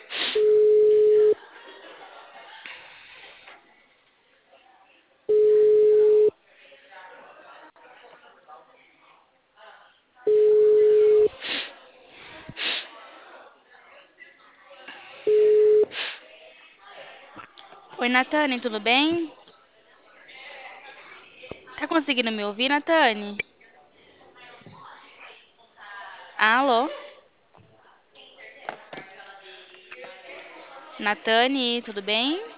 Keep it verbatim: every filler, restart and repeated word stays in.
Oi, Natane, tudo bem? Tá conseguindo me ouvir, Natane? Alô? Natane, tudo bem?